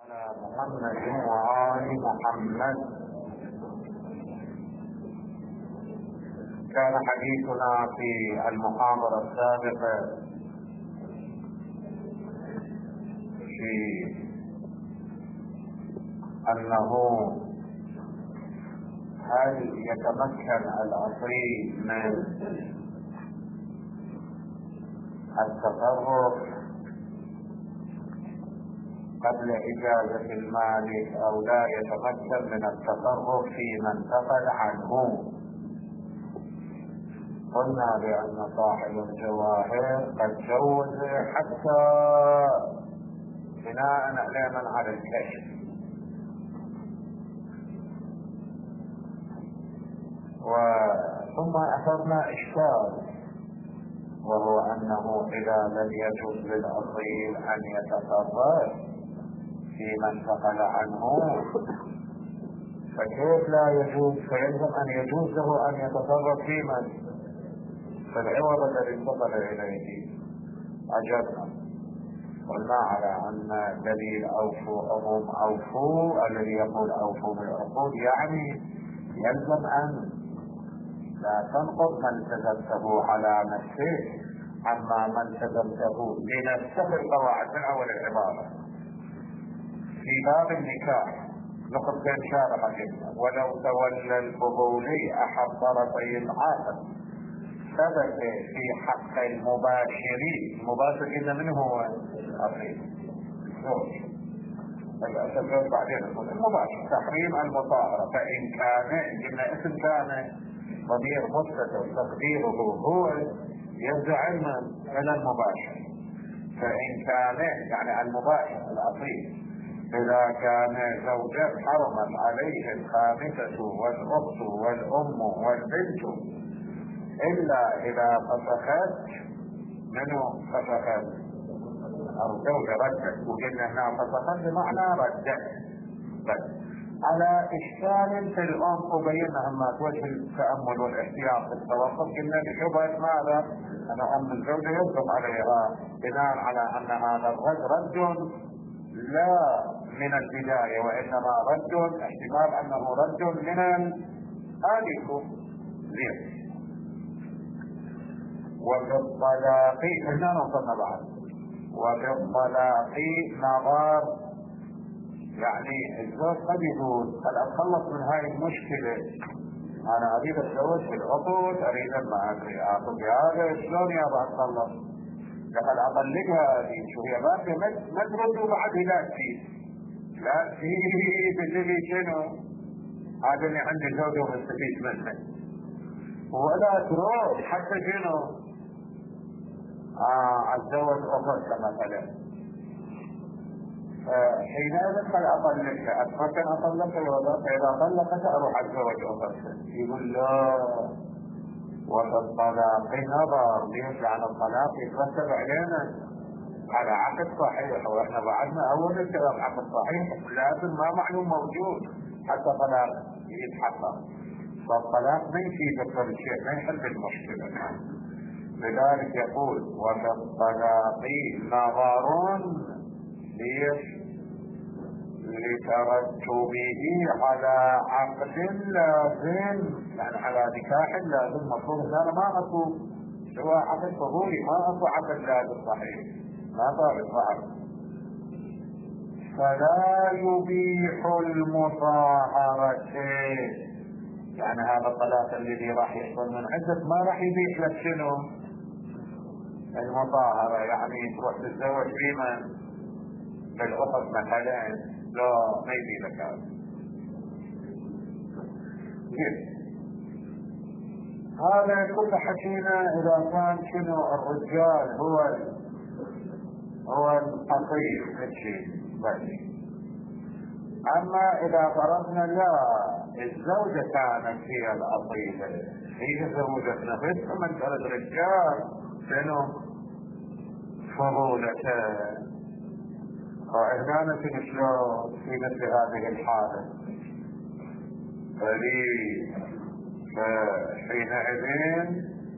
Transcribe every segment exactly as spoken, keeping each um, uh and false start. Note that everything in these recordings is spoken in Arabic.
على محمد وآل محمد. كان حديثنا في المحاضرة السابقة في أنه هل يتمكن الأصيل من التصرف قبل إجازة المالك أو لا يتمكن من التصرف فيما انتقل عنه. قلنا بأن صاحب الجواهر قد جوز حتى بناء علما على الكشف، وثم أخذنا إشكال، وهو أنه إذا لم يجوز للأصيل أن يتصرف فيما انتقل عنه فكيف لا يجوز؟ فيلزم أن يجوز له أن يتصرف فيما في العوض الذي انتقل إليه. أجبنا قلنا على أن دليل أوفوا عموم أوفوا، الذي يقول أوفوا بالعقود يعني يلزم أن لا تنقض ما التزمته على نفسه عما ما التزمته لنفسه القواعد من أول العبارة. في باب النكاح نقض بين شارع جدا، ولو تولى الفضولي أحد طرفي العقد ثبت في حق المباشرين، المباشر قلنا منه هو أصيل زوج، الأساس بعدين نقول المباشر تحريم المطاهرة، فإن كان قلنا اسم كان ضمير مستتر تقديره هو يرجع علما إلى المباشر، فإن كان يعني المباشر الأصيل إذا كان زوجا حرمت عليه الخامسة والأخت والأم والبنت إلا إذا فسخت منه فسخت أو زوجة ردت، وقلنا هنا فسخت بمعنى ردت بس على إشكال في الأم، وبينا أما وجه التأمل والاحتياط بالتوقف. قلنا بشبهة ماذا؟ أن أم الزوجة يصدق عليها بناء على أن هذا الرد رد لا من البداية، وإنما رد احتمال أنه رد من الآلف زين. وفي الطلاق هنا نصلنا بعد، وفي الطلاق نظر، يعني الزوج قد يقول قد أتخلص من هاي المشكلة، أنا أريد أتزوج في العقود، أريد ما أدري آخذ بهذا، شلون يا أبا أتخلص؟ لقد أطلقها هذه، شو هي باقي ما تردوا بعد لا فيه لا فيه بالذي شنو هذا اللي عندي زوجة ومستفيد منه، ولا تروح حتى شنو آه أتزوج أخرى مثلا. حينئذ قد أطلقها، أتمكن أطلقها ولا فإذا طلقت أروح أتزوج أخرى. يقول لا، وفي الطلاق نظر، ليش؟ عن الطلاق يترتب علينا على عقد صحيح، واحنا بعدنا اول الكلام عقد صحيح لازم ما معلوم موجود حتى طلاق يتحقق، فالطلاق ما يفيد كل شيء، ما يحل المشكله. لذلك يقول وفي الطلاق نظر، ليش؟ لترتبه على عقد لازم، يعني على نكاح لازم. مفهوم هذا ما اكو سواء عقد فضولي، ما اكو عقد لازم صحيح، ما صار الصعب. فلا يبيح المطاهرة، يعني هذا الطلاق الذي راح يحصل من عدة ما راح يبيح لك شنو المطاهرة، يعني تروح تتزوج فيما في الأخت مثلا، لا ما يبي لك هذا. هذا كل حكينا إذا كان شنو الرجال هو هو الأصيل الشيء بس. أما إذا فرضنا لا الزوجة كانت هي الأصيلة، هي زوجة نفسها، مسألة الرجال شنو فضولته، وإهدانا في شلون في مثل هذه الحالة. فحينئذ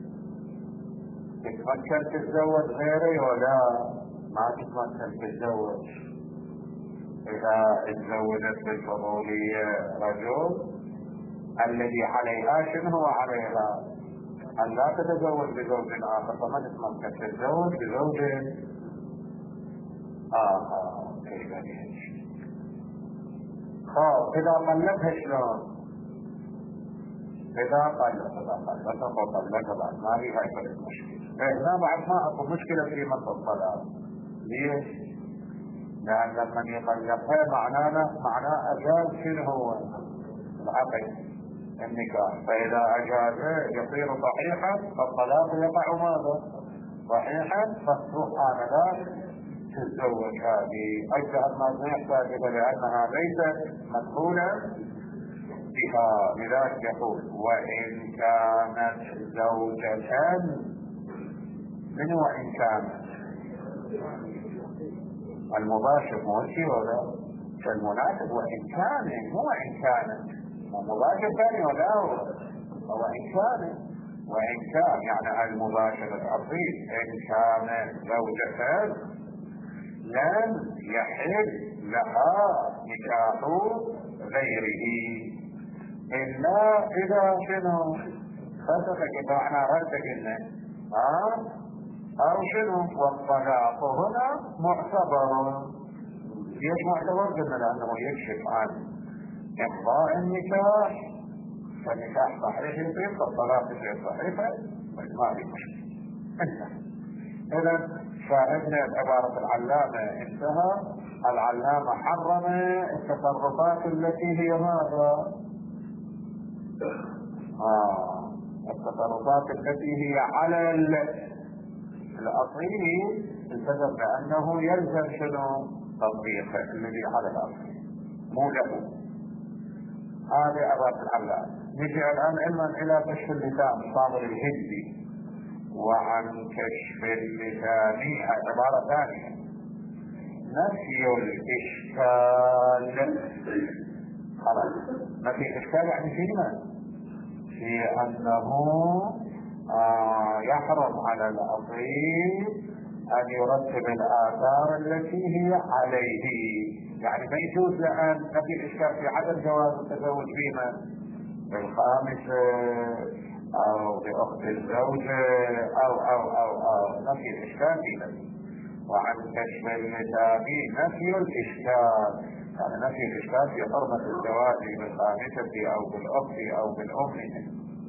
تتمكن تتزوج غيري ولا ما تتمكن تتزوج؟ إذا تزوجت بالفضولية رجل الذي عليها شنو هو عليها؟ أن لا تتزوج بزوج آخر، فما تتمكن تتزوج بزوج آخر. كيف يعني؟ خلاص إذا طلقها شلون؟ إذا طلقها طلقها فطلقها بعد ما هي هاي المشكلة. هنا بعد ما أكو مشكلة في مسألة الطلاق. ليش؟ لأن لما يطلقها معناه معناه أجاز شنو هو؟ العقد النكاح، فإذا أجازه يصير صحيحا فالطلاق يقع ماذا؟ صحيحا، فالصح آنذاك تتزوج هذه أجزاء ما يحتاج لأنها ليست مدخولا بها. لذلك يقول وإن كانت زوجة، من وإن كانت المباشر موشي ولا المناسب؟ وإن كان مو وإن كانت مباشر ثاني ولا هو وإن كان وإن كان يعني المباشر الأصيل إن كان زوجة لن يحل لها نكاح غيره إلا إذا شنو فسقك معنى ردك إنه ها أو شنو. والطلاق هنا معتبر. ليش معتبر؟ قلنا لأنه يكشف عن إمضاء النكاح، فالنكاح صحيح يصير فالطلاق يصير صحيحا ما في مشكلة. انتهى. إذا شاهدنا عبارة العلامة انتهى. العلامة حرم التصرفات التي هي ماذا؟ آه. التصرفات التي هي على الأصيل التزم بأنه يلزم شنو؟ تطبيق الذي على الأصيل مو له. هذه عبارة العلامة. نجي الآن علما إلى كشف اللسان صابر الهندي. وعن كشف اللسان عبارة ثانية نفي الإشكال. خلاص نفي الإشكال يعني فيما في أنه آه يحرم على الأصيل أن يرتب الآثار التي هي عليه. يعني ما يجوز لأن نفي الإشكال في عدم جواز التزوج بما بالخامسة أو بأخت الزوجة أو أو أو أو نفي الإشكال فيما. وعن كشف اللسان نفي الإشكال يعني نفي الإشكال في حرمة الزواج بالخامسة أو بالأخت أو بالأم.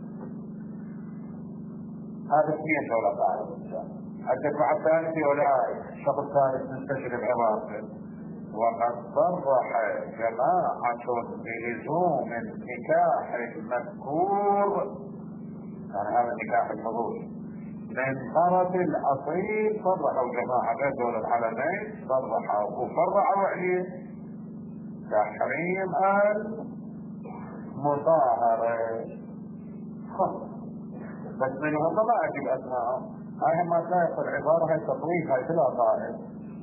هذا اثنين دولة قاعدة. الدفعة الثالثة ولا الشق الثالث نستشرف عبارته. وقد صرح جماعة بلزوم النكاح المذكور يعني هذا النكاح المذكور من طرف الأصيل. صرحوا جماعة غير دول العالمين صرحوا وفرعوا عليه تحريم المطاهرة. بس منهم ما أجيب أسماء هاي ما تلاقي العبارة هاي تطويل هاي بلا قائد.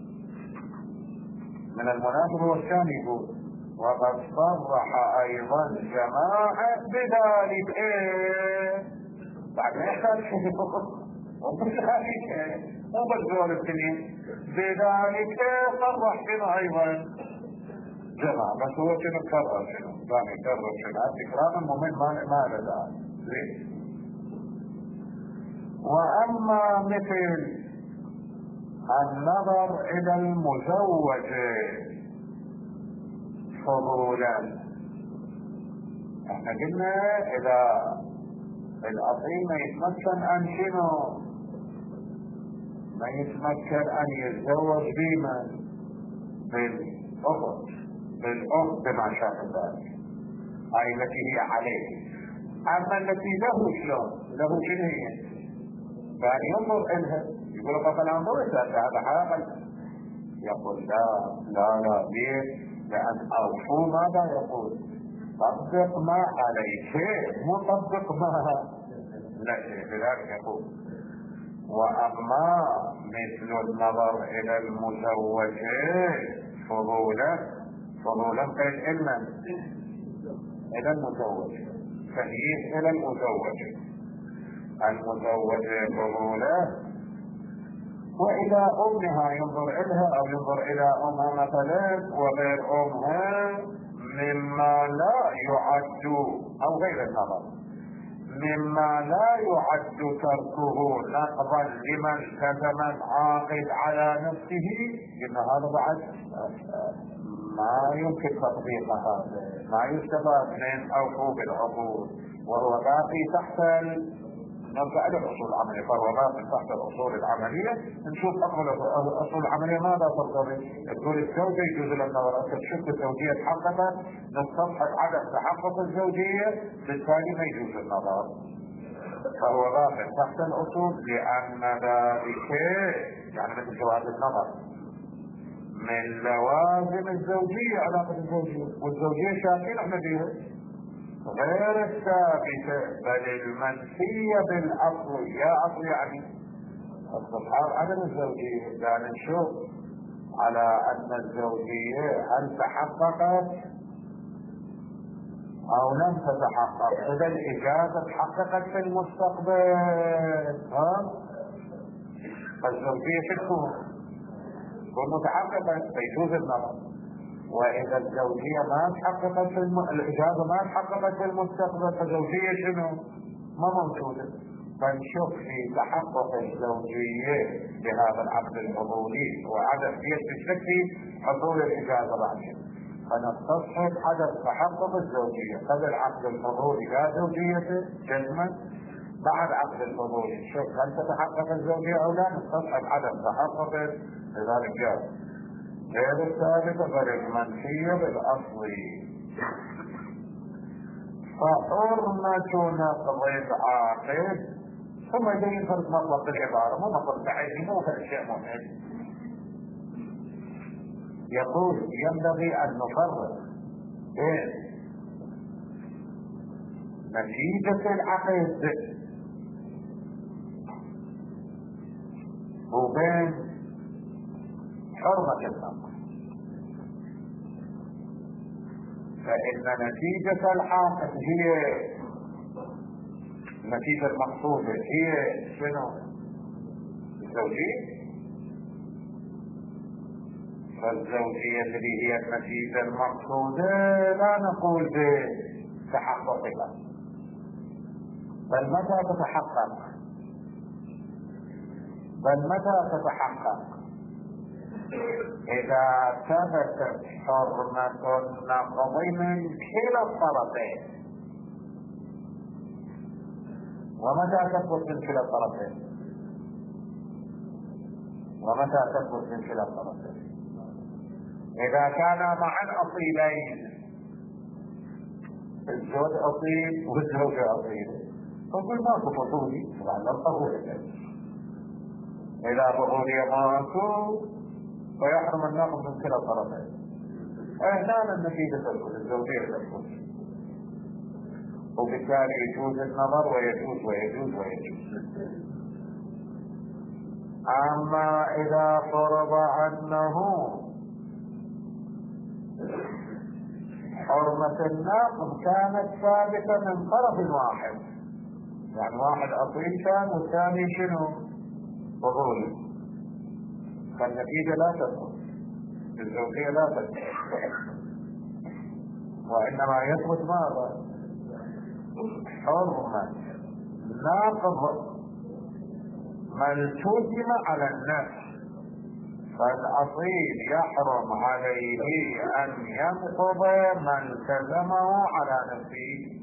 من المناسب هو الثاني يقول وقد صرح أيضا جماعة بذلك. إيه بعد ما يحتاج شيء ومش خليك مو بالزول الدنيا بذلك صرح بنا أيضا جماعة. بس هو شنو كرر شنو ثاني كرر شنو تكرار ممن ما ما له ليش. وأما مثل النظر إلى المزوج فضولا احنا قلنا إذا الأصيل ما يتمكن أن شنو ما يتمكن أن يتزوج بمن بالأخت بالأخت بما شاء ذلك هاي التي هي عليه. أما التي له شلون له شنو هي فأن ينظر إلها يقول فقال انظر هذا حاقل. يقول لا لا لا ليه؟ لأن أوفو ماذا يقول طبق ما عليك مو طبق ما لا شيء. لذلك يقول وأما مثل النظر إلى المزوج فضولا فضولا قيل إلا إلى المزوج فهي إلى المزوج المزوج فضولا وإلى أمها ينظر إلها أو ينظر إلى أمها مثلا وغير أمها مما لا يعد، أو غير النظر مما لا يعد تركه نقضا لمن كتم العاقد على نفسه، إن هذا بعد ما يمكن تطبيقها، ما يستفاد من أوفوا بالعقود، وهو باقي تحت نرجع إلى الأصول العملية، فهو باقي تحت الأصول العملية. نشوف أقل الأصول العملية ماذا ترتضي. تقول الزوجة يجوز لها النظر، أنت تشوف الزوجية تحققت، نستصحب عدم تحقق الزوجية، بالتالي ما يجوز النظر، فهو باقي تحت الأصول، لأن ذلك يعني مثل جواز النظر من لوازم الزوجية، علاقة الزوجية، والزوجية شاكين احنا بيها غير الثابتة بل المنفية بالأصل. يا أصل يعني استصحاب عدم الزوجية، لا نشوف على أن الزوجية هل تحققت أو لم تتحقق. إذا الإجازة تحققت في المستقبل، ها فالزوجية تكون تكون متحققة فيجوز النظر. وإذا الزوجية ما تحققت في الم... الإجازة ما تحققت في المستقبل، فالزوجية شنو؟ ما موجودة. فنشوف في تحقق الزوجية بهذا العقد الفضولي وعدم يثبت في حصول الإجازة بعدين، فنستصحب عدم تحقق الزوجية قبل عقد الفضولي لا زوجية جزما، بعد عقد الفضولي نشوف هل تتحقق الزوجية أو لا، نستصحب عدم تحقق، لذلك جاء غير الثابتة غير المنفية بالأصل. فحرمة نقض العاقد، ثم يبين فرق مطلق العبارة، مو مطلق تعيني، مو فرق شيء مهم. يقول ينبغي أن نفرق بين نتيجة العقد وبين حرمة النقض. فإن نتيجة العقد هي النتيجة المقصودة، هي شنو؟ الزوجية. فالزوجية التي هي النتيجة المقصودة لا نقول بتحققها، بل متى تتحقق بل متى تتحقق إذا ثبتت حرمة النقض من كلا الطرفين. ومتى تثبت من كلا الطرفين ومتى تثبت من كلا الطرفين إذا كان معا أصيلين، الزوج أصيل والزوجة أصيلة، فقل ماكو فضولي لأن الفضولي. إذا فضولي ماكو فيحرم النقض من كلا الطرفين. هنا النتيجة تدخل الزوجية تدخل، وبالتالي يجوز النظر ويجوز ويجوز ويجوز. أما إذا فرض عنه حرمة النقض كانت ثابتة من طرف واحد، يعني واحد أصيل كان والثاني شنو؟ فضولي، فالنتيجة لا تثبت، الزوجية لا تثبت، وإنما يثبت ماذا؟ حرمة نقض من التزم على النفس. فالأصيل يحرم عليه أن ينقض من التزمه على نفسه،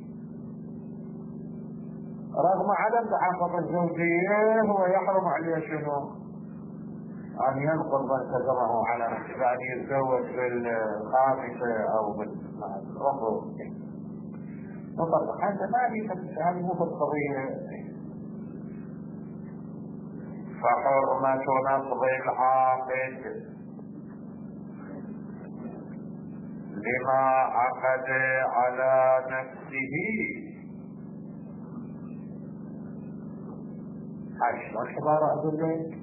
رغم عدم تحقق الزوجية هو يحرم عليه شنو؟ أن ينقض من التزمه على نفسه، يعني يتزوج بالخامسة أو بالرفض. نطلق هذا ما لي، هذه مو القضية. فحرمة نقض العاقد لما عقد على نفسه. عشر العبارة أقول لك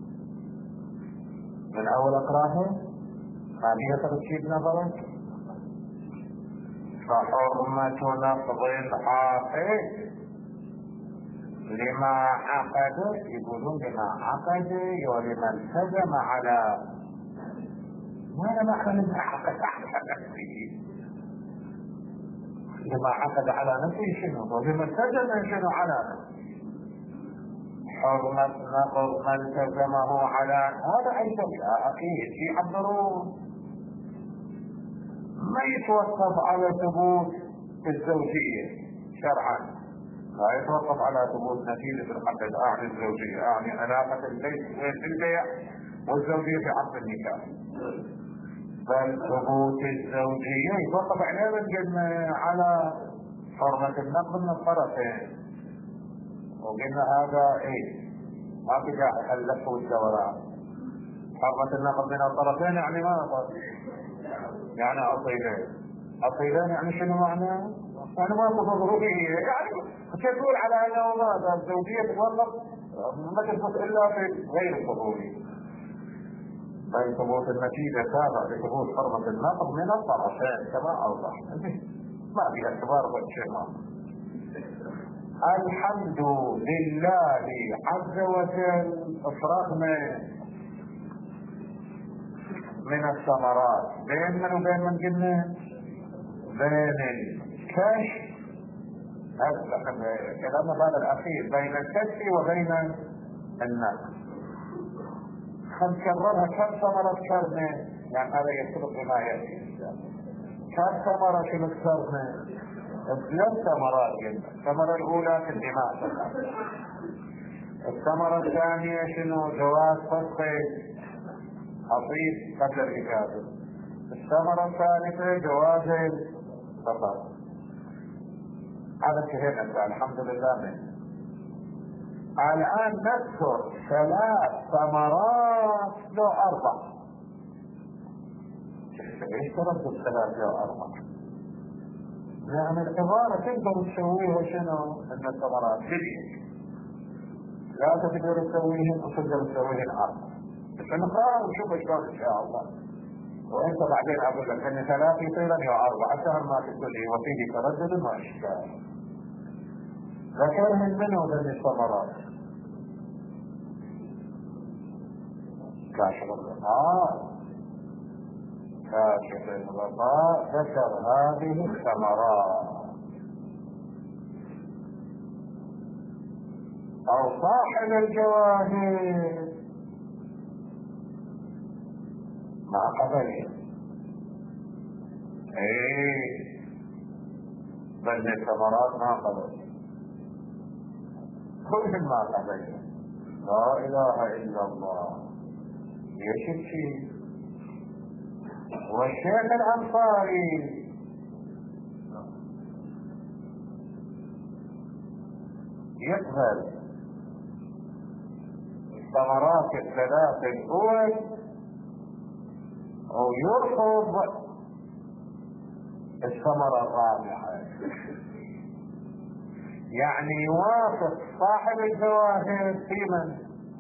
من أول أقراها ما فيها ترتيب نظرك. فحرمة نقض العاقد لما عقد، يقولون لما عقد ولما التزم على، ماذا معنى لما عقد على نفسه؟ لما عقد على نفسه شنو؟ ولما التزم شنو على نفسه؟ حرمة نقض من التزمه على، هذا أي شيء أكيد يعبرون. ما يتوقف على ثبوت الزوجية شرعا، لا يتوقف على ثبوت نتيجة العقد، أعني الزوجية، أعني علاقة البيت في البيع والزوجية في عقد النكاح، بل ثبوت الزوجية يتوقف عليه على حرمة النقد من الطرفين. وقلنا هذا ايه ما بقى اللف والدوران. حرمة النقد من الطرفين يعني ماذا؟ يعني اصيلين. اصيلين يعني شنو معنى؟ يعني ما ضرورية، يعني كيف تقول على انه ماذا الزوجية تطلق ما تثبت الا في غير الضروري، بل ثبوت النتيجة تابع لثبوت حرمة النقد من الطرفين كما اوضح. ما فيها اعتبار والشيء ما. الحمد لله عز وجل افرغنا من الثمرات. بين من وبين من قلنا؟ بين الكشف، هذا كلام هذا الاخير، بين الكشف وبين النقد. هنكررها كم ثمرة كرنا، يعني هذا يسبق بما يأتي. كم ثمرة شنو كرنا؟ ثلاث ثمرات. الثمرة الأولى في الدماء، الثمرة الثانية شنو؟ جواز فسخ حصيد قبل الإجازة. الثمرة الثالثة جواز السفر. هذا انتهينا الحمد لله منه. الآن نذكر ثلاث ثمرات لو أربع. ايش تردد ثلاث لو أربع؟ يعني العبارة تقدر تسويها شنو؟ ان الثمرات بديك لا تقدر تسويهن وتقدر تسويهن أربع. بس نقرأ ونشوف ايش ان شاء الله. وانت بعدين اقول لك ان ثلاث يصير يا أربعة، سهل ما تقول لي وفيه تردد ما اشكال. ذكرهن منه ذن الثمرات. كاشف الغطاء، كاشف الغطاء ذكر هذه الثمرات. او صاحب الجواهر ما قبله. ايه بل الثمرات ما قبله، كل ما قبله. لا اله الا الله. ليش الشيء؟ والشيخ الأنصاري يقبل الثمرات الثلاث الأول أو يرفض الثمرة الرابعة، يعني يوافق صاحب الجواهر في من؟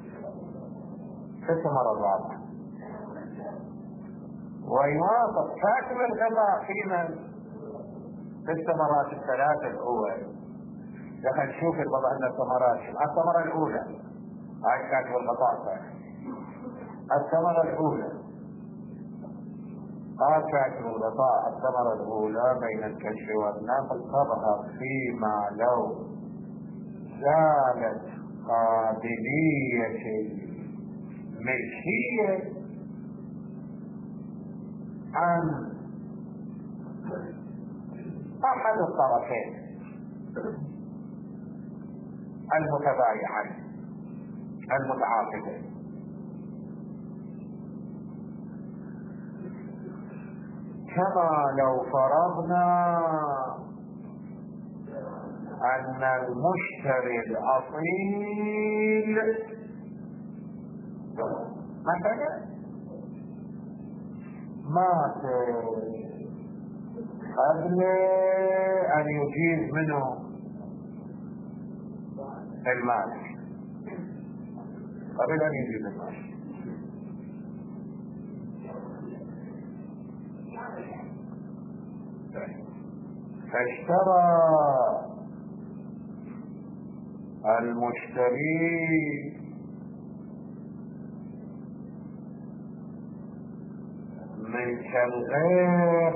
في الثمرة الرابعة، ويوافق كاتب الغطاء في من؟ في الثمرات الثلاث الأول. لكن نشوف الوضع ان الثمرات. الثمرة الأولى هاي كاتب الغطاء. الثمرة الأولى قال كاتب الغطاء الثمرة الأولى بين الكشف والنقل تظهر فيما لو زالت قابلية الملكية عن أحد الطرفين المتبايعين المتعاقدين، كما لو فرضنا أن المشتري الأصيل مثلا مات قبل أن يجيز منه المال، قبل أن يجيز المال، فاشترى المشتري ملك الغير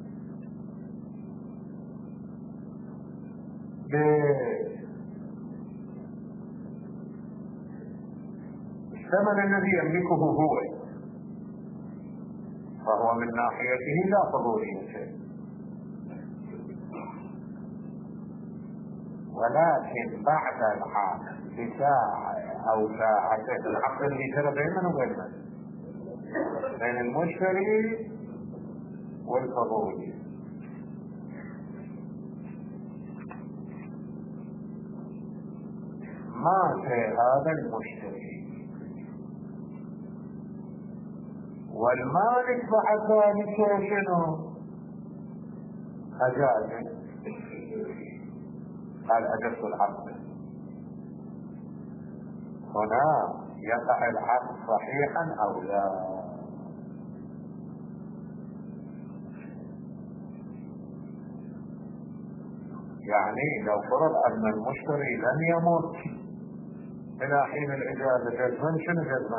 بالثمن الذي يملكه هو، فهو من ناحيته لا فضولية، ولكن بعد العقد بساعة أو ساعتين، العقد اللي ترى بين من وبين من؟ بين المشتري والفضولي. مات هذا المشتري والمالك بعد ذلك شنو؟ أجاز، قال أجزت العقد. هنا يقع العقد صحيحا أو لا؟ يعني لو فرض أن المشتري لم يمت إلى حين الإجازة، جزما شنو جزما؟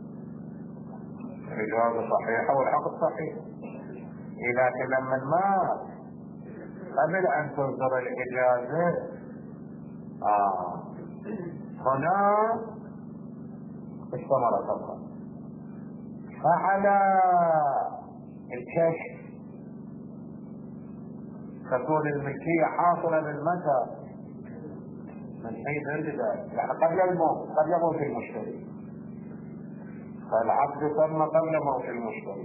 الإجازة صحيحة والعقد صحيح. لكن لما مات قبل أن تصدر الإجازة آه هنا استمر فقط. فعلى الكشف تكون الملكية حاصلة من متى؟ من حين البداية، يعني قبل الموت، قبل موت المشتري. فالعقد تم قبل موت المشتري،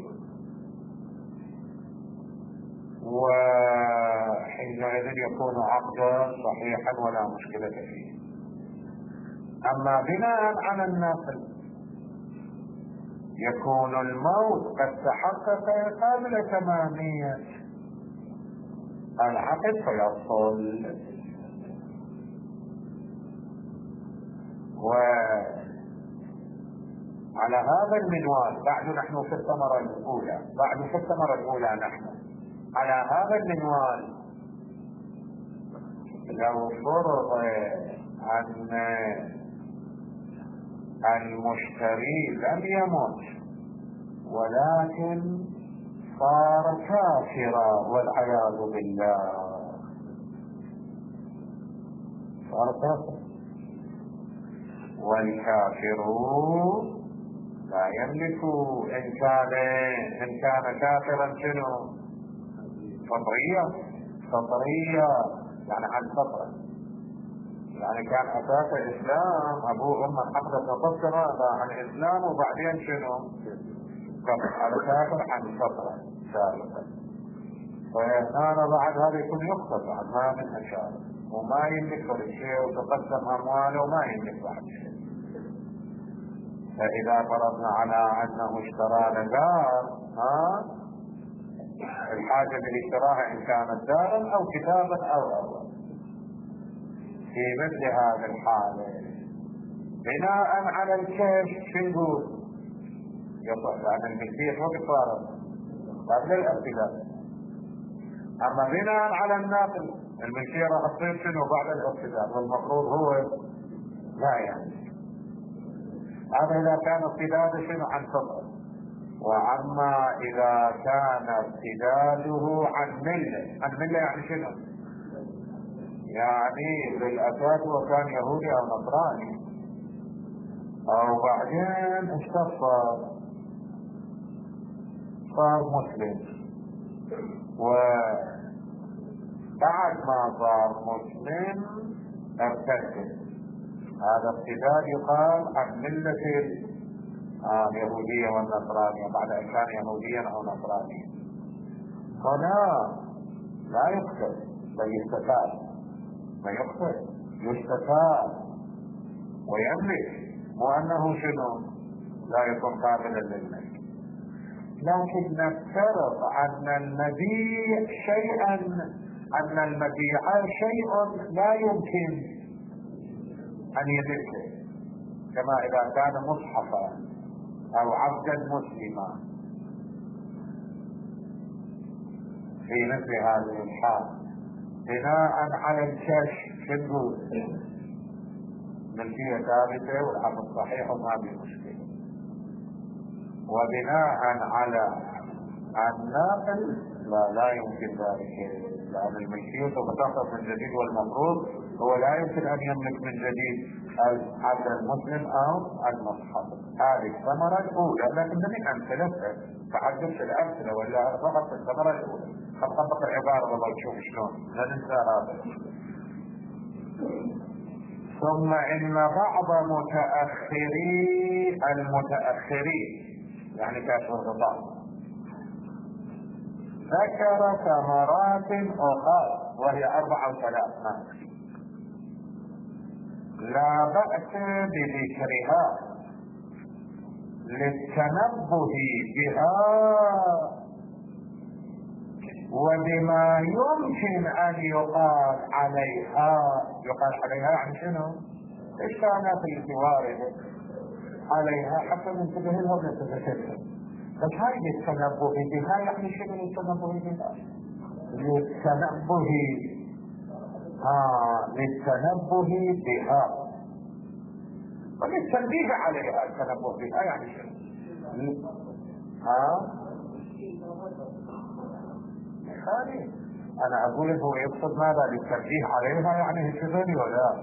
وحينئذ يكون عقدا صحيحا ولا مشكلة فيه. أما بناء على النقل يكون الموت قد تحقق قبل تمامية العقد فيصل. وعلى هذا المنوال بعد نحن في الثمرة الأولى، بعد في الثمرة الأولى نحن على هذا المنوال لو فرض أن المشتري لم يمت ولكن صار كافرا والعياذ بالله، صار كافرا، والكافرون لا يملك إن كان إن كان كافرا شنو؟ فطرية، فطرية يعني عن فطرة، يعني كان أساس الإسلام أبوه أمه حقدة فطرة عن الإسلام وبعدين شنو؟ كفر، على كافر عن فطرة سابقا. فهنا بعد هذا يكون يقصد بعد ما من أشار وما يملك شيء وتقسم أمواله وما يملك بعد شيء. فإذا فرضنا على أنه اشترى دار، ها الحاجة بالاشتراها إن كانت دارا أو كتابا أو أول، في مثل هذا الحالة بناء على الكشف شنو يصح، لأن الملكية وقت صارت قبل الارتداد. أما بناء على الناقل الملكية راح تصير شنو بعد الارتداد، والمفروض هو لا يعني. هذا إذا كان ارتداد شنو عن فطر. وأما إذا كان ارتداده عن ملة، عن ملة يعني شنو؟ يعني بالأساس هو كان يهودي أو نصراني، أو بعدين استغفر صار مسلم، وبعد ما صار مسلم ارتد، هذا ارتداد يقال عن ملة اليهودية والنصرانية بعد أن كان يهوديا أو نصرانيا. هنا لا يقتل بل يستفاد، ما يقتل يستفاد ويملك، وأنه شنو لا يكون قابلا للملك. لكن نفترض أن المبيع شيئا، أن المبيع شيء لا يمكن أن يملكه، كما إذا كان مصحفا أو عبدا مسلما. في مثل هذه الحال بناء على الكشف نقول ملكية ثابتة والعقد صحيح وما في مشكلة. وبناء على الناقل لا لا يمكن ذلك، لأن الملكية سوف تحصل من جديد، والمفروض هو لا يمكن أن يملك من جديد العبد المسلم أو المصحف. هذه الثمرة الأولى، لكن من أمثلة تحدث في الأمثلة ولا فقط في الثمرة الأولى. قد طبق العبارة والله تشوف شلون لا ننسى هذا. ثم إن بعض متأخري المتأخرين يعني كاشف الغطاء ذكر ثمرات أخرى وهي أربعة وثلاث ماشي لا بأس بذكرها للتنبه بها وبما يمكن أن يقال عليها. يقال عليها يعني شنو؟ إيش كانت التي واردة عليها حتى ننتبه لها ونتذكرها. بس هاي للتنبه بها يعني شنو للتنبه بها؟ للتنبه آه للتنبه بها وللتنبيه عليها. التنبه بها يعني شنو؟ ها ثاني انا اقول هو يقصد ماذا للتنبيه عليها يعني هالشغل ولا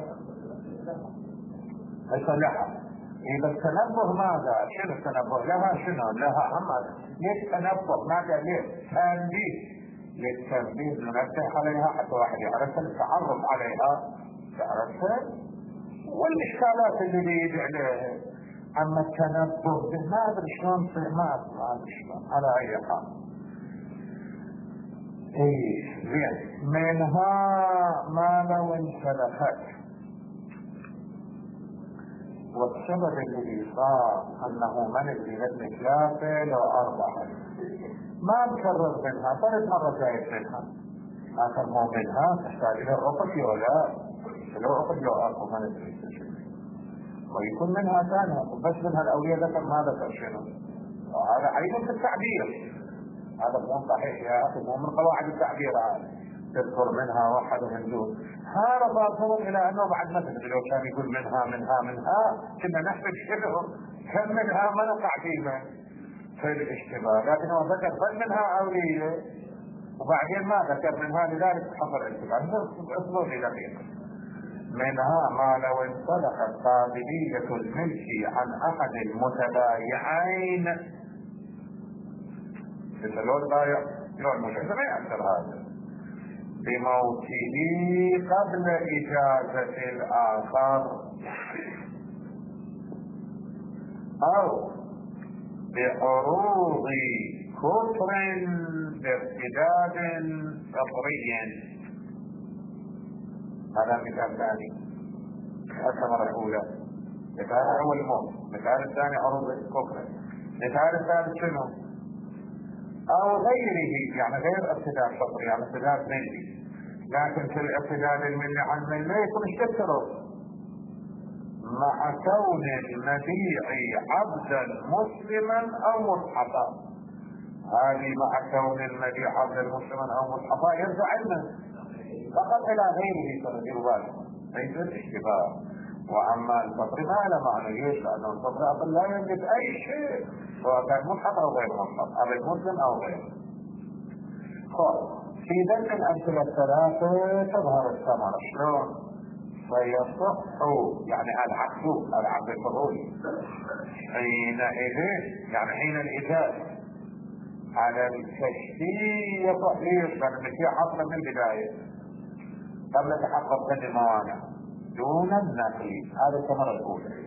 ليس لها. اذا التنبه ماذا؟ شنو التنبه لها؟ شنو لها؟ هم ليش تنبه؟ ماذا ليش؟ تنبيه للتنبيه ننبه عليها حتى واحد يعرف التعرف عليها تعرفها والاشكالات اللي بيجي عليها. اما التنبه ما ادري شلون ما ادري شلون على اي حال. ايه زين. منها ما لو انسلخت، والسبب الذي صار انه ملك لابن ثلاثة لو اربعة ما نكرر منها ثلاث مرات زايد منها اخر مو منها تحتاج الى الرقد ولا لو رقد لو اربع ما ندري ويكون منها ثانية بس منها الاولية ذكر ما ذكر شنو. هذا عيب في التعبير، هذا مو صحيح يا اخي، مو من قواعد التعبير هذا تذكر منها واحد من دون. هذا ظاهر الى انه بعد ما تدري لو كان يقول منها منها منها كنا نحسب شنو كم منها ما نقع فيها في الاشتباه، لكن هو ذكر بل منها اولية وبعدين ما ذكر منها لذلك حصل الاشتباه. اسلوب دقيق. منها ما لو انطلقت قابلية الملك عن احد المتبايعين لو البايع لو المشاهد ما يأثر هذا بموته قبل إجازة الآخر أو بعروض كفر بارتداد فطري. هذا مثال ثاني. الثمرة الأولى مثال أول الموت، مثال الثاني عروض الكفر، مثال الثالث شنو؟ او غيره يعني غير ارتداد فطري يعني ارتداد ملي. لكن في الارتداد الملي عن ملي يكون اشتروا مع كون المبيع عبدا مسلما او مصحفا. هذه مع كون المبيع عبدا مسلما او مصحفا يرجع عنه فقط الى غيره ترجع بالكم ليس الاشتباه. واما الفطر ما له معنى ليش؟ لانه الفطر اصلا لا يوجد اي شيء سواء كان مصحف او غير مصحف او المسلم او غيره. في ذلك الامثله الثلاثه تظهر الثمره شلون؟ فيصح يعني العكس العكس الفضولي حينئذ يعني حين الاجازه على التشتيه يصح ليش؟ لان المشيئه حصلت من البدايه قبل تحقق كل الموانع دون النقل. هذه الثمره الاولى.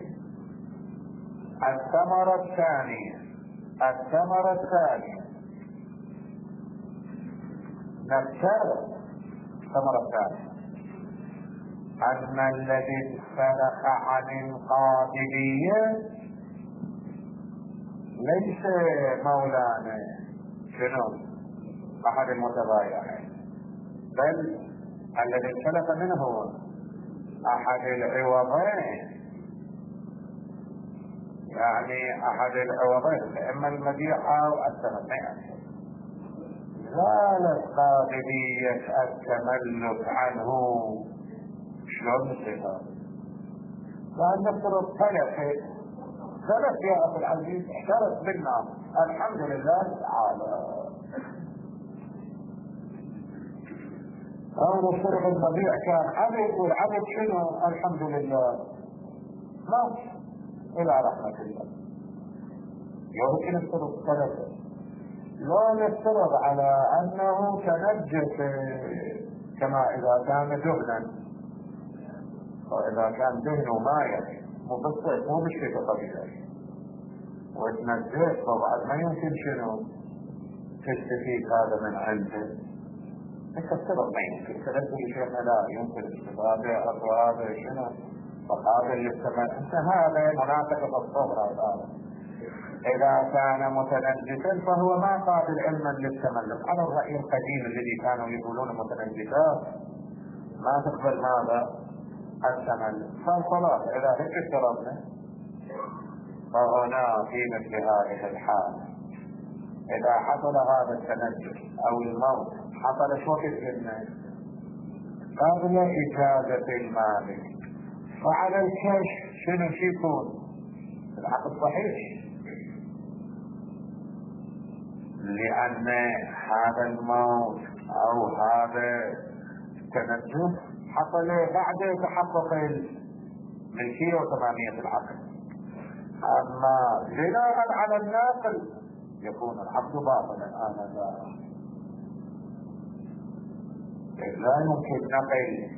الثمرة الثانية الثمرة الثانية نفترض الثمرة الثانية أن الذي انسلخ عن القابلية ليس مولانا شنو أحد المتبايعين، بل الذي انسلخ منه أحد العوضين، يعني احد العوضين اما المبيع او الثمن. زالت قابلية التملك عنه. شلون نصير؟ لأن نفترض ثلاثة ثلاث يا أخي العزيز احترت منا الحمد لله تعالى. أو نفترض المبيع كان عبد والعبد شنو الحمد لله مات إلى رحمة الله. يمكن نفترض ثلاثة. لا نفترض على أنه تنجس كما إذا كان دهنا، وإذا كان دهن وماية مو بالصيف مو بالشتاء طبيعي وتنجس، وبعد ما يمكن شنو تستفيد هذا من عنده. انت افترض ما يمكن تنزل شيء لا يمكن استفادة أطواب شنو فقابل للثمن. انت هذا مناطق الصغرى. هذا إذا كان متنجسا فهو ما قابل علما للتملك على الرأي القديم الذي كانوا يقولون متنجسات ما تقبل ماذا التملك. فالصلاة إذا هيك افترضنا فهنا في مثل هذه الحال إذا حصل هذا التنجس أو الموت حصل شو كتبنا قبل إجازة المالك، فعلى الكشف شنو يكون العقد صحيح، لأن هذا الموت أو هذا التنجس حصل بعد تحقق الملكية وتمامية العقد. أما بناء على الناقل يكون العقد باطلا. أنا لا لا يمكن نقل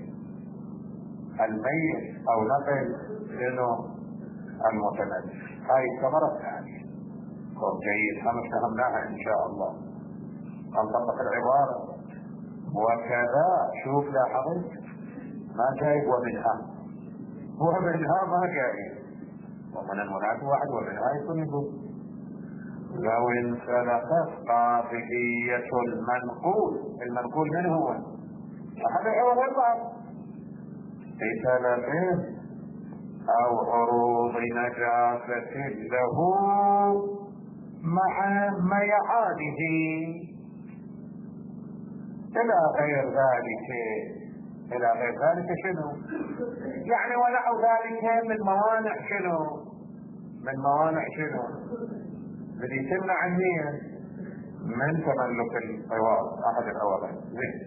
الميت أو نقل شنو المتنجس. هاي الثمرة الثانية. جيد، هم فهمناها إن شاء الله. نطبق العبارة وكذا. شوف لاحظت ما جايب ومنها، ومنها ما جايب، ومن المناسب واحد ومنها يكون يقول لو انسلخت قابلية المنقول. المنقول من هو؟ هذا هو الغرب بسبب او عروض نجاسة له مع ميعاده الى غير ذلك. الى غير ذلك شنو يعني؟ ونحو ذلك من موانع شنو؟ من موانع شنو الذي تمنع النية من تملك العوض احد العوضين.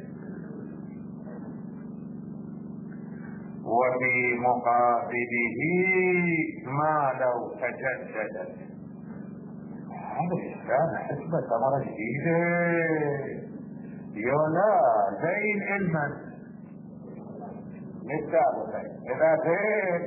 وفي مقابله ما لو تجددت. هذا الإسلام حسبة ثمرة جديدة يولا زين علما للسابقين. إذا زين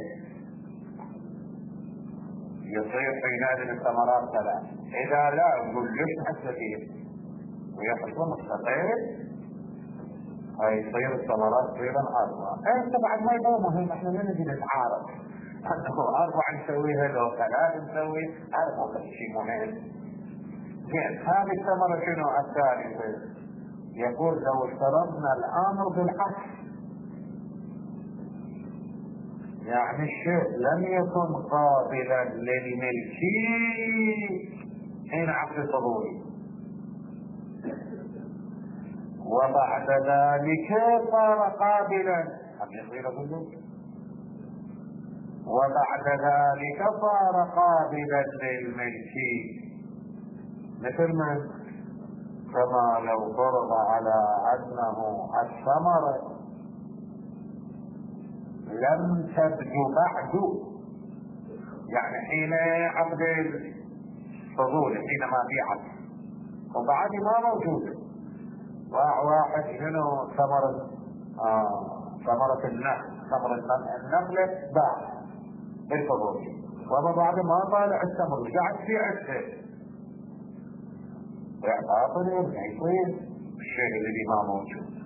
يصير حينئذ الثمرات ثلاث. إذا لا يقول ليش حسبين ويحصل مستقيم هاي تصير الثمرات تصير عارضة. انت بعد ما يبقى مهم احنا ما نجي نتعارض انه اربعة نسويها لو ثلاث نسوي اربعة شيء مهم. زين هذه الثمرة شنو الثالثة؟ يقول لو افترضنا الامر بالعكس، يعني الشيء لم يكن قابلا للملكي حين عقد الفضولي، وبعد ذلك صار قابلا أم يصير ظلم، وبعد ذلك صار قابلا للملكي. مثل من كما لو فرض على أنه الثمرة لم تبدو بعد، يعني حين عقد الفضول حينما بيعت وبعد ما موجود واحد شنو ثمرة آه ثمرة النخل، ثمرة النخلة باع بالفضول، وبعد ما طالع الثمر رجعت في عده باطل يصير الشيء الذي ما موجود.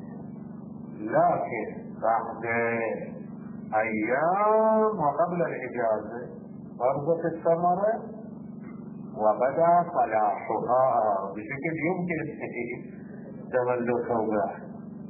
لكن بعد ايام وقبل الاجازة برزت الثمرة وبدا صلاحها بشكل يمكن التفكير تملكه به،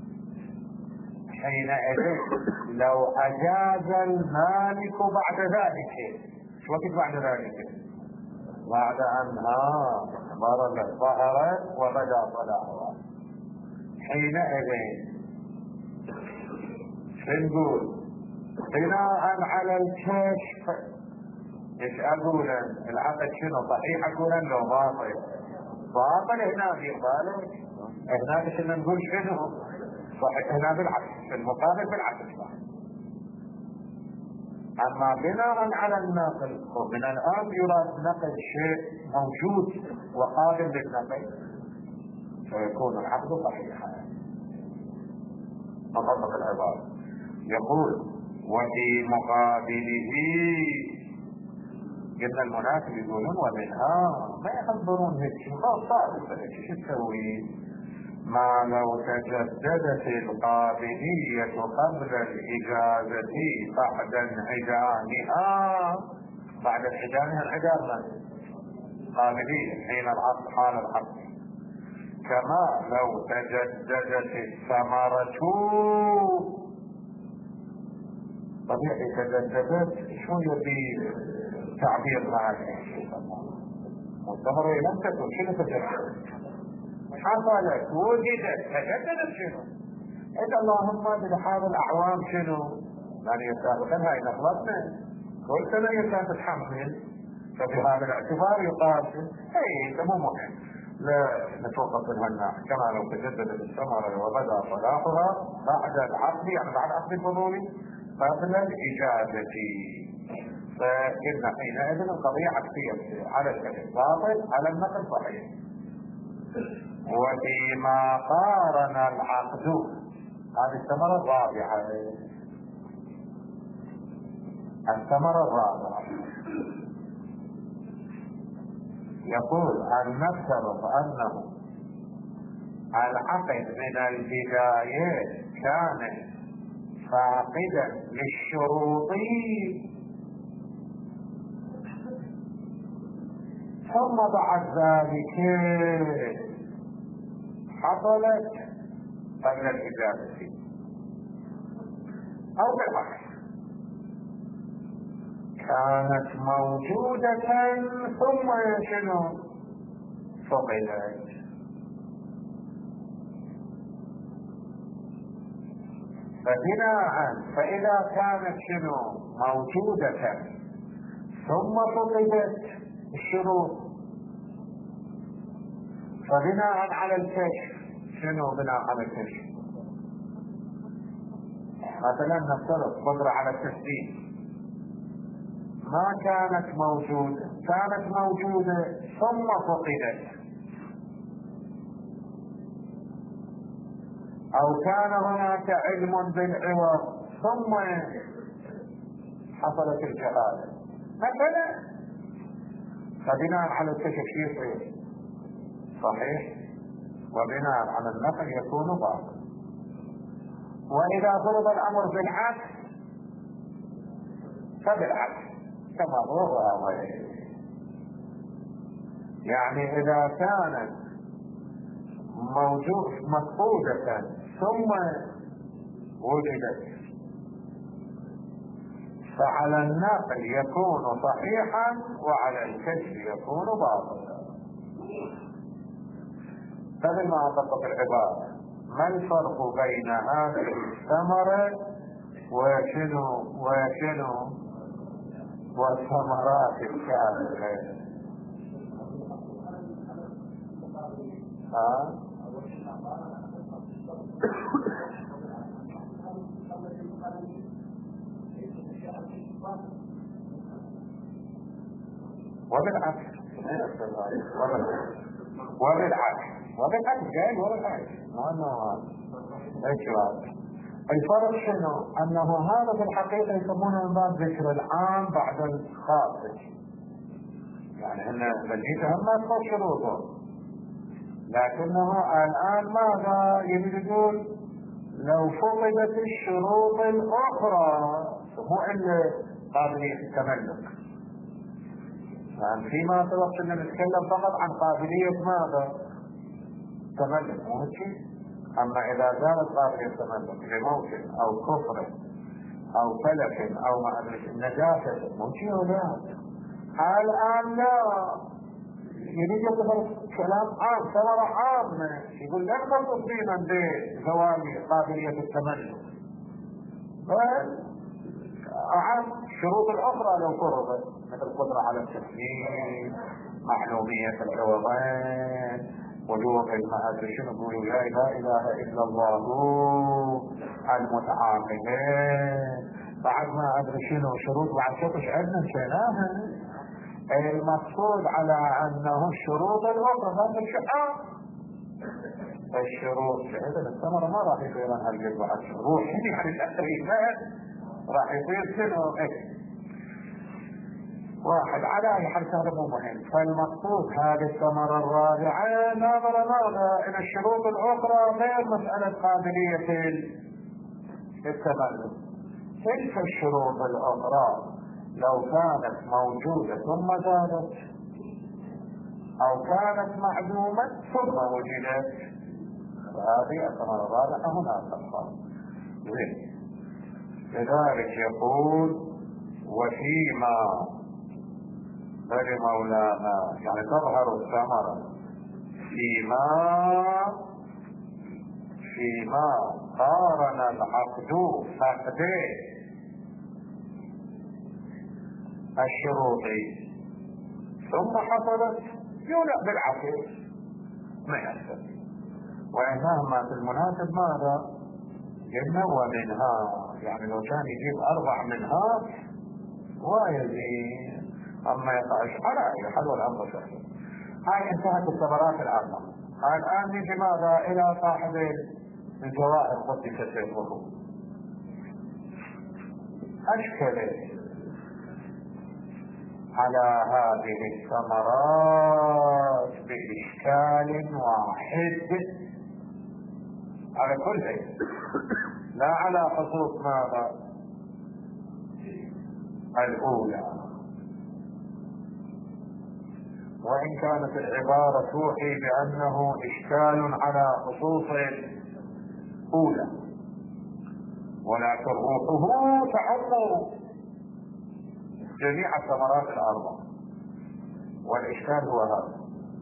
حينئذ لو اجاز المالك بعد ذلك. شو وقت بعد ذلك؟ بعد انها مرضت ظهرت وبدا صلاحها. حينئذ نقول بناء على الكشف ايش اقول؟ العقد شنو صحيح اقول انه باطل؟ باطل هنا في بالك؟ هناك كنا نقول شنو؟ صحيح هنا بالعكس، في المقابل بالعكس صح. اما بناء على النقل، ومن الان يراد نقل شيء موجود وقابل للنقل فيكون العقد صحيحا. مطلق العبارة يقول وفي مقابله، قلنا المناسب يقولون ومنها، ما يخبرون هيك خلاص صار شو تسوي؟ ما لو تجددت القابلية قبل الإجازة بعد انعدامها، بعد انعدامها انعدام قابلية حين العقد حال العقد، كما لو تجددت الثمرة. طبيعي تجددت شو يبي تعبير هذا؟ والثمرة لم تكن شنو تجددت؟ حصلت وجدت تجددت شنو؟ إذا اللهم بحال الأعوام شنو؟ يعني سابقا هاي نخلصنا كل سنة يكون تتحمل، ففي هذا الاعتبار يقال اي انت مو مهم لا نتوقف من هالناحية، كما لو تجددت الثمرة وبدا صلاحها بعد العقد، يعني بعد عقد الفضولي قبل الإجازة، فإن حينئذ القضية عكسية على الكذب باطل على النقل صحيح. وفيما قارن العقد، هذه الثمرة الرابعة، الثمرة الرابعة يقول أن نفترض أنه العقد من البداية كان فاقدا للشروط، ثم بعد ذلك حصلت قبل الإجازة، أو بالعكس كانت موجودة ثم شنو فقدت. فبناء فإذا كانت شنو موجودة ثم فقدت الشروط، فبناء على الكشف شنو بناء على الكشف؟ مثلا نفترض قدرة على التسديد ما كانت موجودة، كانت موجودة ثم فقدت، أو كان هناك علم بالعوض ثم حصلت الجهالة مثلا، فبناء على الكشف يصير صحيح، وبناء على النقل يكون باطل. وإذا فرض الأمر بالعكس فبالعكس كما هو واضح، يعني إذا كانت موجود مفقودة ثم وجدت فعلى النقل يكون صحيحا وعلى الكشف يكون باطلا. فمن ما أطلق العبارة ما الفرق بين هذه الثمرة وشنو وشنو والثمرات الكاملة؟ ها؟ وبالعكس وبالعكس وبالعكس وبالعكس جاي وبالعكس ما انه ايش الفرق شنو؟ انه هذا في الحقيقة يسمونه من باب ذكر العام بعد الخاص، يعني ان مجيته هم ما تخص شروطه، لكنه الان ماذا يريد يقول؟ لو فقدت الشروط الاخرى مو الا قابلية التملك، يعني فيما سبق كنا نتكلم فقط عن قابلية ماذا؟ تملك، مو هيك؟ اما اذا زالت قابلية التملك لموت او كفر او تلف او ما ادري نجاسة مو شيء ولا الان لا يريد يقول كلام عام ثمرة عامة، يقول لا نخصص فينا بزوال قابلية التملك، أعم الشروط الأخرى لو فرضت، مثل القدرة على التسليم، معلومية العوضين، وجوب المهد، شنو يقولوا لا إله إلا الله، المتعاملين، بعد ما أدري شنو شروط بعد شوفش عندنا مشيناها. المقصود على أنه الشروط الأخرى هذا الشحاء الشروط إذا الثمرة ما راح يصير لها الجد بعد شروط يعني التقريبات راح يصير شنو إيه واحد على أي حال هذا مو مهم. فالمقصود هذه الثمرة الرابعة ناظر ماذا إلى الشروط الأخرى غير مسألة قابلية التملك. تلك الشروط الأخرى لو كانت موجودة ثم زادت أو كانت معدومة ثم وجدت فهذه الثمرة الرابعة هنا تبقى. لذلك يقول وفيما بل مولانا يعني تظهر الثمرة فيما فيما قارن العقد فقده الشروطي ثم حصلت يولع بالعكس ما يحصل. وإنما في المناسب ماذا قلنا ومنها يعني لو كان يجيب أربع منها ويزيد أما يقعش على أي حل والأمر سهل. هاي انتهت الثمرات الأربع. الآن نجي ماذا إلى صاحب الجواهر قدس سيفه. أشكل على هذه الثمرات بإشكال واحد على كل شيء، لا على خصوص ماذا الأولى، وإن كانت العبارة توحي بأنه إشكال على خصوص الأولى، ولكن روحه تعم جميع الثمرات الأربع. والإشكال هو هذا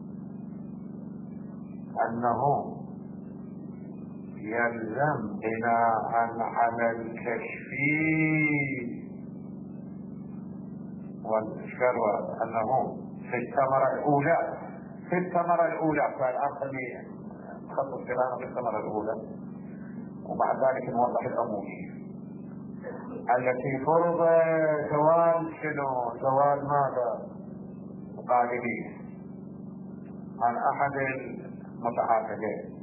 أنه يلزم بناء على الكشف، والإشكال هو هذا أنه في الثمرة الأولى في الثمرة الأولى فالآن خلي نخصص كلامنا في الثمرة الأولى وبعد ذلك نوضح الأمور التي فرض زوال شنو زوال ماذا غالبية عن أحد المتعاقدين.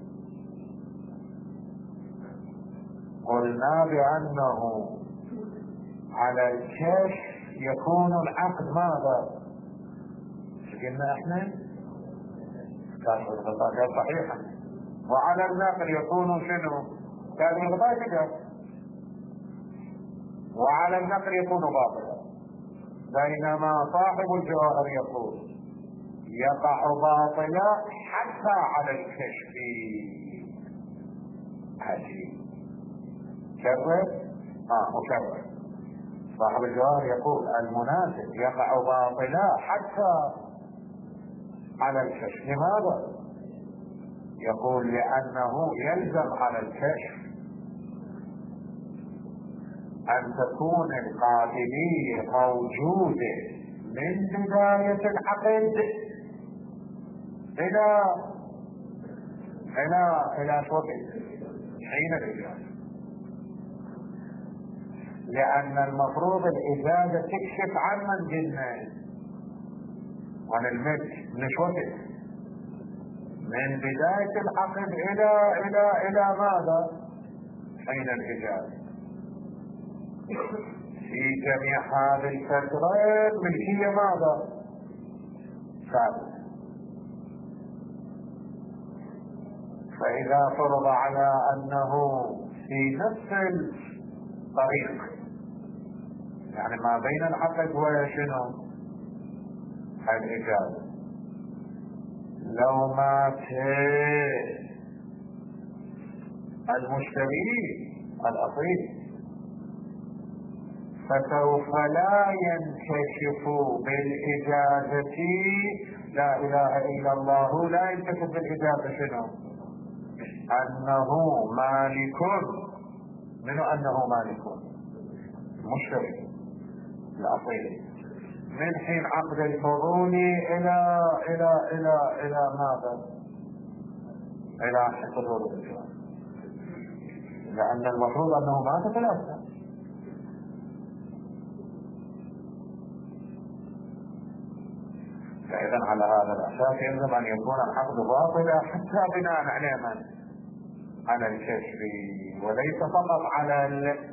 قلنا بأنه على الكشف يكون العقد ماذا قلنا احنا كان الغطاء صحيحا، وعلى النقل يكون شنو كان الغطاء كده، وعلى النقل يكون باطلا. بينما صاحب الجواهر يقول يقع باطلا حتى على الكشف. عجيب كرر اه مكرر. صاحب الجواهر يقول المناسب يقع باطلا حتى على الكشف. لماذا؟ يقول لأنه يلزم على الكشف أن تكون القابلية موجودة من بداية العقد إلى إلى إلى وقت حين الإجازة، لأن المفروض الإجازة تكشف عن من قلنا عن الملك من وقت من بداية العقد إلى إلى إلى ماذا حين الإجازة. في جميع هذه الفترة ملكية ماذا ثابت. فإذا فرض على أنه في نفس الطريق يعني ما بين العقد وشنو الإجازة، لو مات المشتري الأصيل فسوف لا ينكشف بالإجازة لا إله إلا الله لا ينكشف بالإجازة شنو أنه مالك، من أنه مالك مشتري الأصيل من حين عقد الفضول إلى إلى إلى إلى ماذا؟ إلى حصول الإجراء، لأن المفروض أنه ما تتلاشى. فإذا على هذا الأساس يلزم أن يكون العقد باطلا حتى بناء على من؟ على الكشف، وليس فقط على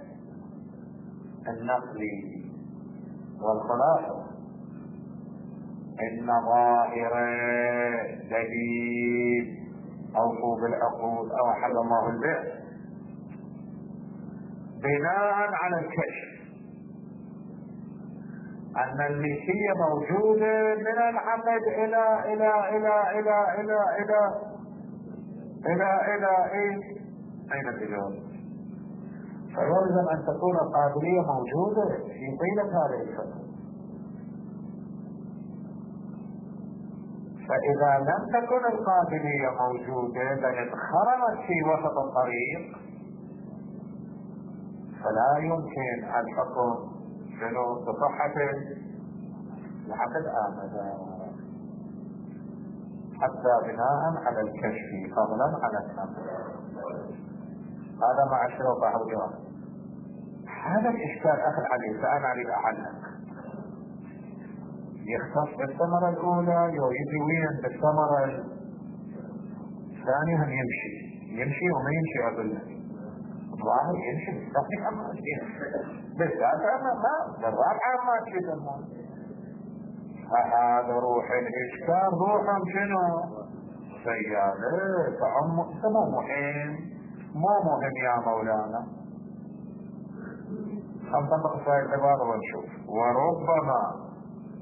النقل. والخلاصة إن ظاهر دليل أوفوا بالعقود أو أحل الله البيع بناء على الكشف أن الملكية موجودة من العقد إلى إلى إلى إلى إلى إلى إلى إلى إيه؟ أين الإجابة؟ فيلزم أن تكون القابلية موجودة في طيلة هذه الفترة. فإذا لم تكن القابلية موجودة بل انخرمت في وسط الطريق فلا يمكن الحكم شنو بصحة العقد أبدا حتى بناء على الكشف فضلا على النقل. هذا مع الشروط الجواب. هذا الإشكال أخذ عليه فأنا أريد أعلق يختص بالثمرة الأولى يجي وين بالثمرة الثانية هم يمشي يمشي وما يمشي أقول الظاهر يمشي بالثانية أما بالثالثة أما ما بالرابعة ما تشيد المال. فهذا روح الإشكال روحا شنو سيادة فعم مو مهم مو مهم يا مولانا. خمسة هاي العبارة ونشوف. وربما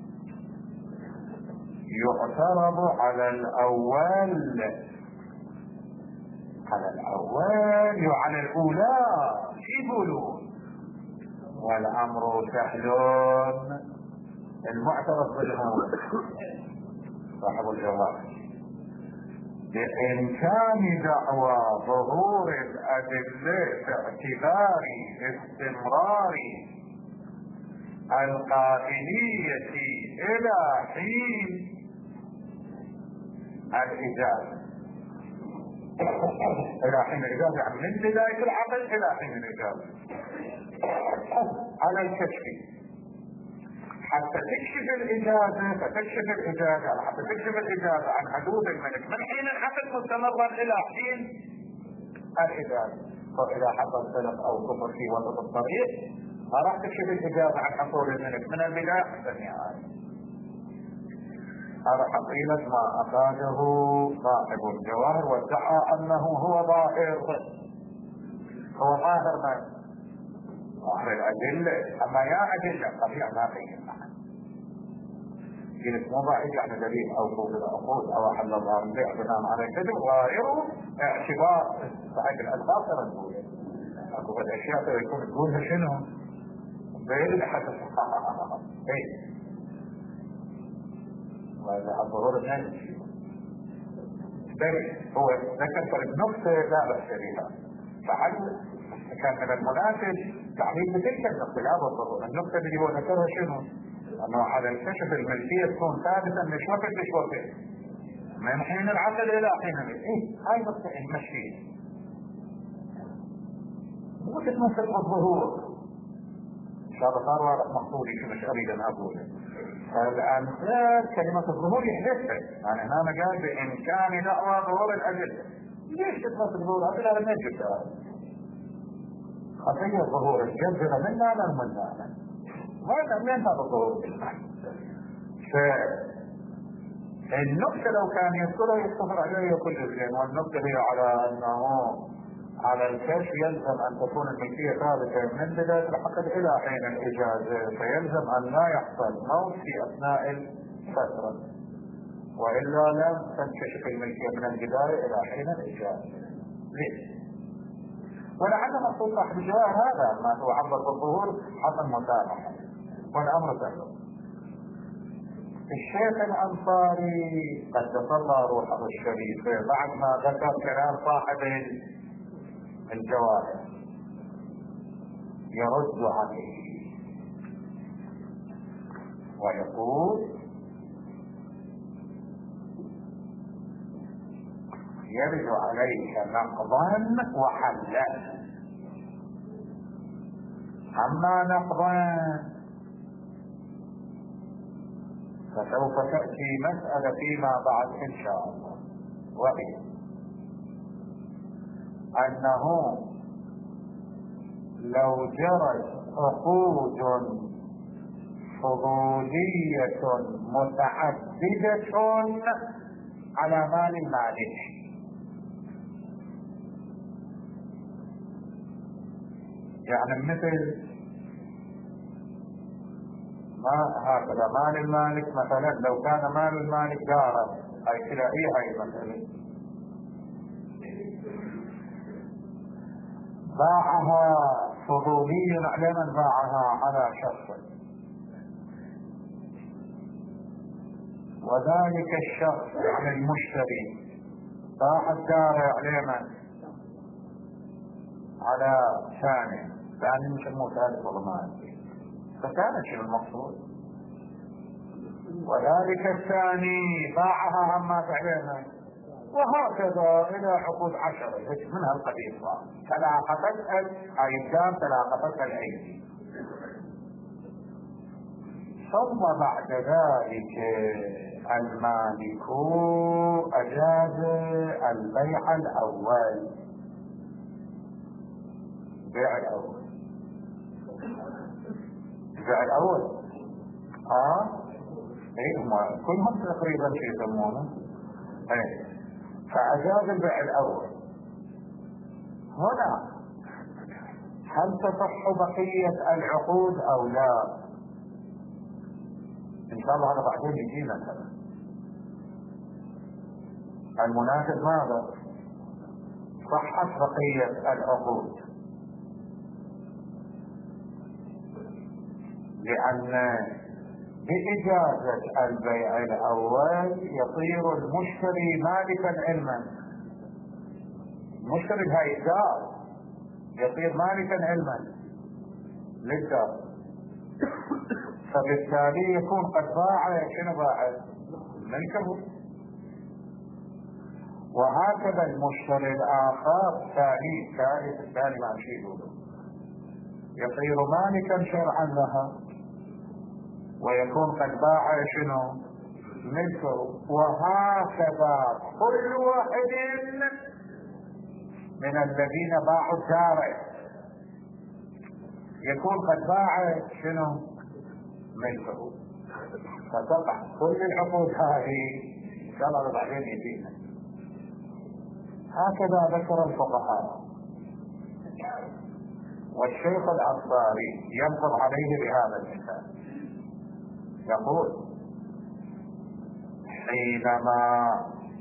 يعترض على الأول على الأول وعلى الأولى شو يقولون والأمر سهل. المعترض بالأول صاحب الجواب بإمكان دعوى ظهور الأدلة باعتبار استمرار القابلية إلى حين الإجازة إلى حين الإجازة يعني من بداية العقد إلى حين الإجازة على الكشف حتى تكشف الإجازة فتكشف الإجازة حتى تكشف الإجازة عن حدود الملك من حين العقد مستمرا إلى حين الإجازة. فإذا حصل سلف أو كفر في وسط الطريق ما راح تكشف الإجازة عن حصول الملك من البداية حتى النهاية. هذا حقيقة ما أخرجه صاحب الجواهر وادعى أنه هو ظاهر هو ظاهر من ظاهر الأدلة. أما يا أدلة طبيعة ما فيه أحد قلت مو ضعيف يعني دليل أو قول العقود أو أحل الله البيع بناء على كذب ظاهره اعتبار صحيح الألفاظ ترى أكو الأشياء يكون تقولها شنو غير أحد الصحابة إيه وهذا الظهور الناس بل هو ذكر النقطة لا بأس بها. فهل كان من المناسب تعليم بتلك النقطة لا بالضرورة. النقطة اللي هو ذكرها شنو؟ أنه على الكشف الملكية تكون ثابتا مش وقت مش وقت من حين العقد إلى حين إيه هاي نقطة المشي مو تتمثل الظهور. إن شاء الله صار واضح مقصودي شو مش أريد أن أقوله. الآن كلمة الظهور يحدثها يعني هنا مجال بإمكان دعوى ظهور الأدلة. ليش تتمثل الظهور؟ أقول هذا ما يجب خطية الظهور الجزرة منا لا منا ماذا من هذا الظهور. فالنقطة لو كان يذكرها يتصل عليه كل شيء. والنقطة هي على أنه على الكشف يلزم أن تكون الملكية ثابتة من بداية العقد إلى حين الإجازة. فيلزم أن لا يحصل موت في أثناء الفترة وإلا لم تنكشف الملكية من البداية إلى حين الإجازة. ليش؟ ولعل مقصود صاحب الجواب هذا ما هو عبر الظهور حصل متابعة والأمر سهل. الشيخ الأنصاري قدس الله روحه الشريف بعد ما ذكر كلام صاحب الجواب يرد عليه ويقول يرد عليك نقضا وحلا. أما نقضا فسوف تأتي مسألة فيما بعد إن شاء الله، وهي أنه لو جرت عقود فضولية متعددة على مال المالك، يعني مثل ما هكذا مال المالك مثلا، لو كان مال المالك دارا أي تلاقيه هاي مثلا باعها فضولي على من باعها على شخص، وذلك الشخص على المشتري باع الدار على من؟ على ثاني، ثاني مش ثالث ضمان، فكان شيء المقصود. وذلك الثاني باعها عما فعلنا، وهكذا الى عقود عشرة منها القديم صار تلاقتها الايام تلاقتها الايدي. ثم بعد ذلك المالك اجاز البيع الاول، بيع الاول البيع الاول اه ايه هم كلهم تقريبا شيء يسمونه ايه، فأجاز البيع الأول. هنا هل تصح بقية العقود أو لا؟ إن شاء الله هذا بعدين يجينا كذا. المناسب ماذا؟ صحت بقية العقود، لأن بإجازة البيع الأول يصير المشتري مالكا علما، مشتري هاي الدار يصير مالكا علما للدار، فبالتالي يكون قد باع شنو باع؟ ملكه. وهكذا المشتري الآخر ثاني ثالث الثاني ما نشيله يصير مالكا شرعا لها، ويكون قد باع شنو؟ ملكه. وهكذا كل واحد من الذين باعوا الدار يكون قد باع شنو؟ ملكه. فتقع كل العقود هذه ان شاء الله بعدين يجينا. هكذا ذكر الفقهاء، والشيخ الأنصاري ينقض عليه بهذا المثال، يقول حينما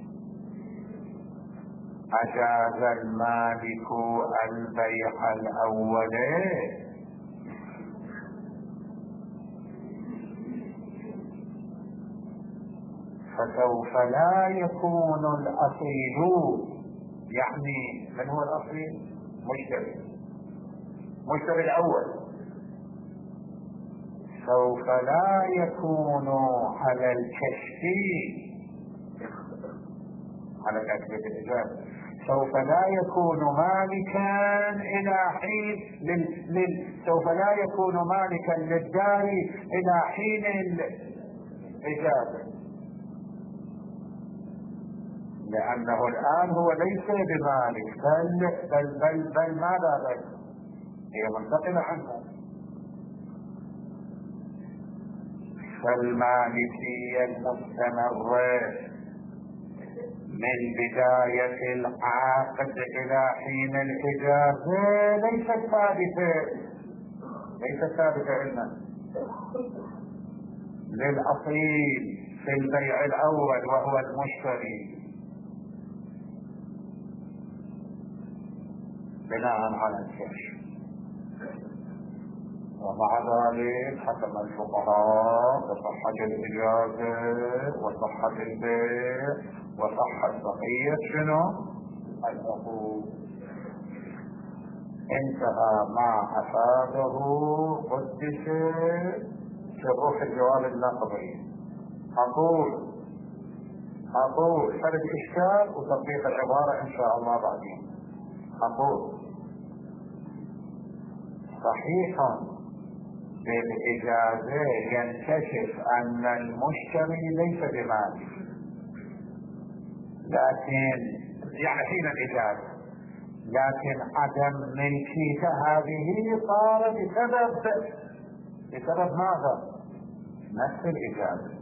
أجاز المالك البيع الأول فسوف لا يكون الأصيل، يعني من هو الأصيل؟ مشتري مشتري الأول، سوف لا يكون على الكشف على تأكيد الإجابة، سوف لا يكون مالكا إلى حين لل... لل... سوف لا يكون مالكا للدار إلى حين الإجابة، لأنه الآن هو ليس بمالك بل بل بل, بل ماذا بل هي منتقلة عنه. فالمالكية المستمرة من بداية العقد إلى حين الإجازة ليست ثابتة ليست ثابتة علما للأصيل في البيع الأول وهو المشتري، بناء على الكشف. ومع ذلك حكم الفقهاء بصحة الإجازة وصحة البيع وصحة بقية شنو؟ العقود. انتهى ما أفاده قدس في الروح الجواب النقضي. أقول أقول فرد إشكال وتطبيق العبارة إن شاء الله بعدين. أقول صحيح بالإجازة ينكشف أن المشتري ليس بمالك، لكن يعني حين الإجازة، لكن عدم ملكيته هذه صار بسبب بسبب ماذا؟ نفس الإجازة،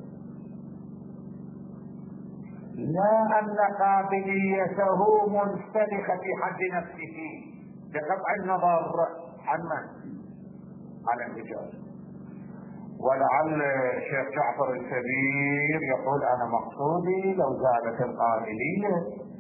لا أن قابليته منسلخة في حد نفسه بقطع النظر عن من؟ عن الإجازة. ولعل الشيخ جعفر الكبير يقول أنا مقصودي لو زالت القابلية،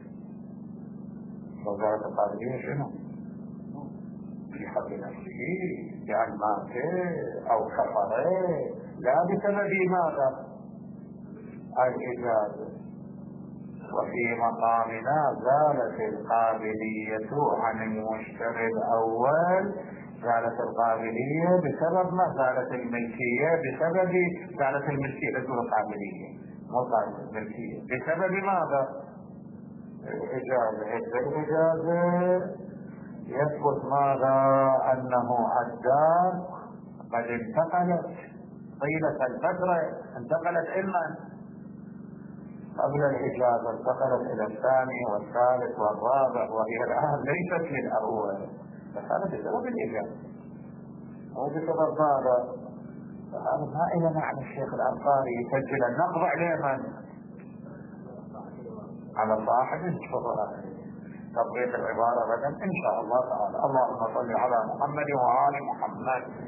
لو زالت القابلية شنو؟ في حد نفسه يعني مات أو كفر، لا بسبب ماذا؟ الإجازة. وفي مقامنا زالت القابلية عن المشتري الأول، زالت القابلية بسبب ما؟ زالت الملكية بسبب زالت الملكية بسبب القابلية، مو زالت الملكية بسبب ماذا؟ الإجازة. الإجازة يثبت ماذا؟ أنه الدار قد انتقلت طيلة الفترة، انتقلت إما قبل الإجازة انتقلت إلى الثاني والثالث والرابع، وهي الآن ليست للأول، فهذا بسبب الإجازة أو بسبب ماذا؟ فهذا ما إلى معنى الشيخ الأنصاري يسجل النقض عليه من؟ على صاحب الشغل. تطبيق العبارة غدا إن شاء الله تعالى. اللهم صل على محمد وآل محمد.